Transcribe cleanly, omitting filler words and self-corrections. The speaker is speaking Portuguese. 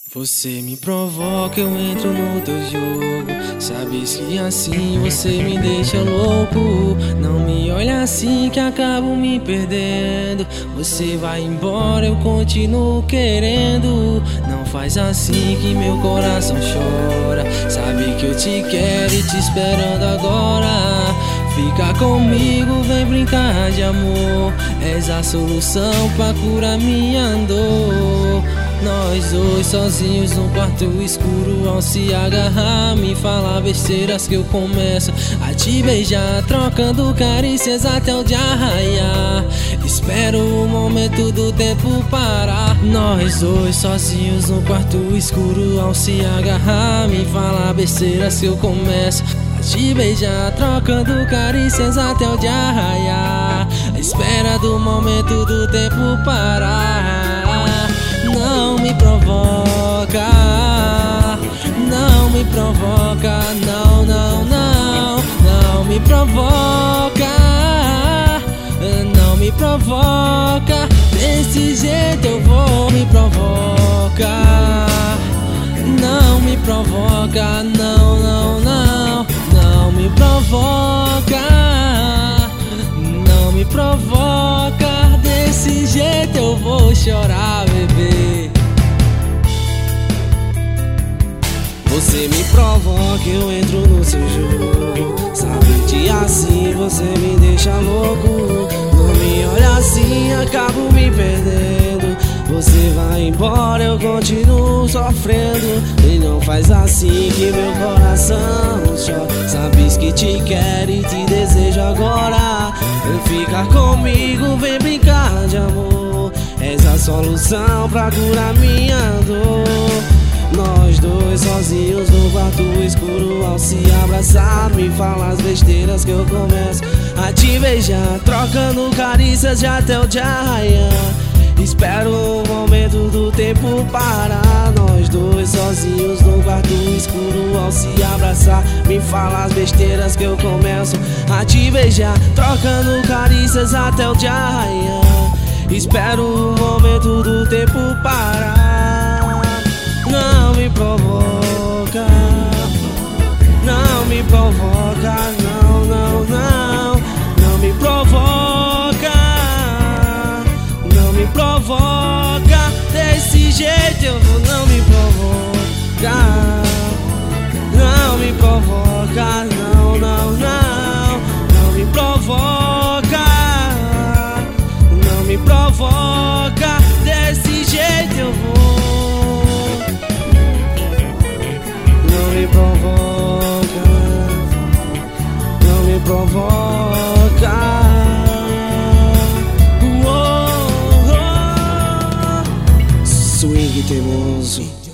Você me provoca, eu entro no teu jogo. Sabes que assim você me deixa louco. Não me olha assim que acabo me perdendo. Você vai embora, eu continuo querendo. Não faz assim que meu coração chora. Sabe que eu te quero e te esperando agora. Fica comigo, vem brincar de amor. És a solução pra curar minha dor. Nós dois sozinhos num quarto escuro, ao se agarrar, me falar besteiras que eu começo a te beijar, trocando carícias até o dia raiar. Espero o momento do tempo parar. Nós dois sozinhos no quarto escuro, ao se agarrar, me falar besteiras que eu começo a te beijar, trocando carícias até o dia raiar. À espera do momento do tempo parar. Não me provoca, não me provoca, não, não, não. Não me provoca, não me provoca. Desse jeito eu vou me provocar. Não me provoca, não, não, não. Não me provoca, não me provoca. Desse jeito eu vou chorar, bebê. Você me provoca, eu entro no seu jogo. Sabe que assim você me deixa louco. Não me olha assim, acabo me perdendo. Você vai embora, eu continuo sofrendo. E não faz assim que meu coração chora. Sabes que te quero e te desejo agora. Vem ficar comigo, vem brincar de amor. És a solução pra curar minha dor. Nós dois sozinhos no quarto escuro, ao se abraçar, me fala as besteiras que eu começo a te beijar, trocando carícias de até o dia raiar. Espero o momento do tempo parar. Nós dois sozinhos no quarto escuro, ao se abraçar, me fala as besteiras que eu começo a te beijar, trocando carícias até o dia raiar. Espero o momento do tempo parar. Não me provoca, não me provoca, não, não, não. Não me provoca, não me provoca. Desse jeito eu vou, não me provoca. Não me provoca, não, não, não. Não me provoca, não me provoca. Desse jeito eu vou. Não me provoca, não me provoca. Swing teimoso.